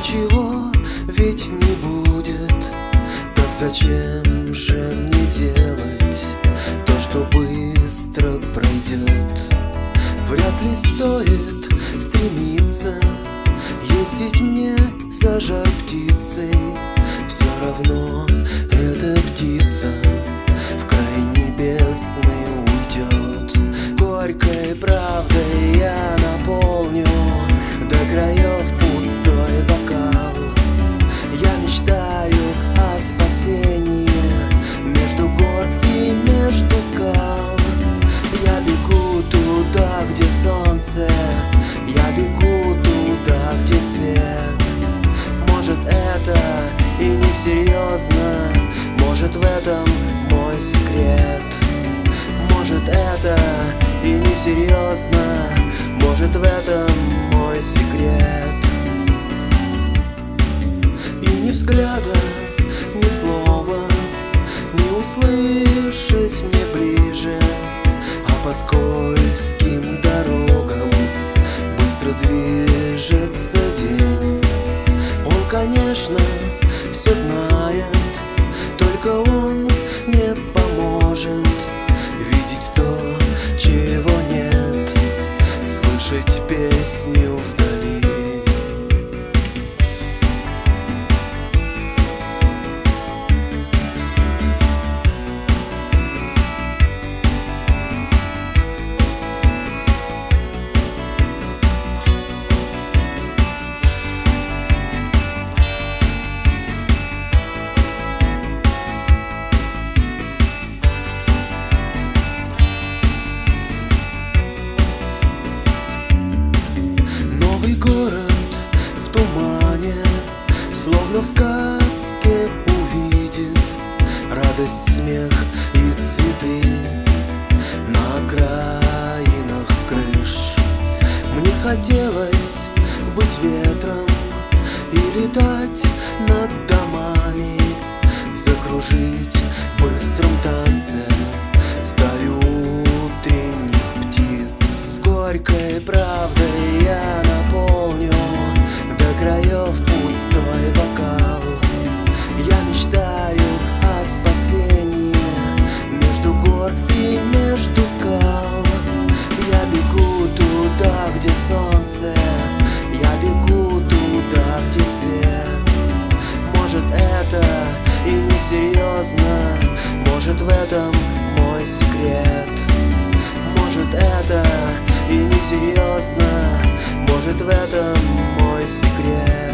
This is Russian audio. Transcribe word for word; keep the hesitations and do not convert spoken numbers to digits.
ничего ведь не будет. Так зачем же мне делать то, что быстро пройдет? Вряд ли стоит стремиться ездить мне за жар птицей. Все равно эта птица в край небесный уйдет. Горькой правдой я наполню до краев пустой бокал. Я мечтаю о спасении между гор и между скал. Я бегу туда, где солнце, я бегу туда, где свет. Может, это и не серьезно, может, в этом мой секрет. Может, это и не серьезно, может, в этом мой секрет. И ни взгляда, ни слова не услышать мне ближе, а по скользким дорогам быстро движется день. Он, конечно, все знает, только он не поможет видеть то, чего нет, слышать песню вдали. Город в тумане, словно в сказке, увидит радость, смех и цветы на окраинах крыш. Мне хотелось быть ветром и летать над домами, закружить в быстром танце стаю утренних птиц. Горькой правдой я наполню до краев пустой бокал. Я мечтаю о спасении между гор и между скал. Я бегу туда, где солнце, я бегу туда, где свет. Может, это и не серьезно, может, в этом мой секрет. Может, это и не серьезно, может, в этом мой секрет.